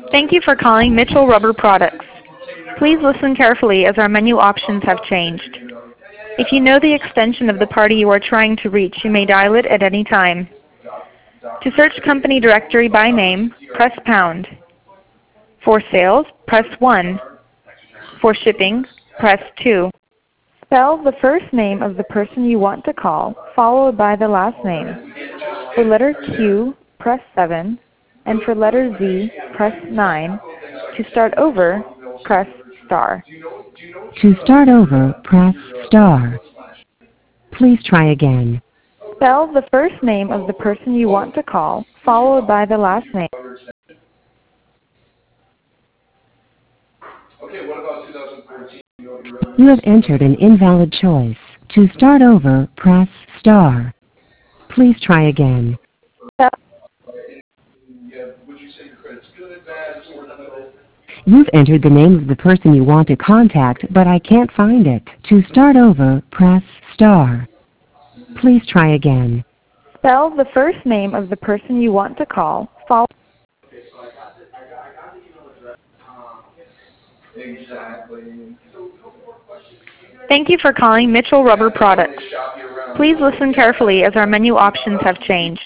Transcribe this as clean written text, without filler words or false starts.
Thank you for calling Mitchell Rubber Products. Please listen carefully as our menu options have changed. If you know the extension of the party you are trying to reach, you may dial it at any time. To search company directory by name, press pound. For sales, press 1. For shipping, press 2. Spell the first name of the person you want to call, followed by the last name. For letter Q, press 7, and for letter Z, press 9. To start over, press star. To start over, press star. Please try again. Spell the first name of the person you want to call, followed by the last name. You have entered an invalid choice. To start over, press star. Please try again. Spell You've entered the name of the person you want to contact, but I can't find it. To start over, press star. Please try again. Spell the first name of the person you want to call, followed. Thank you for calling Mitchell Rubber Products. Please listen carefully as our menu options have changed.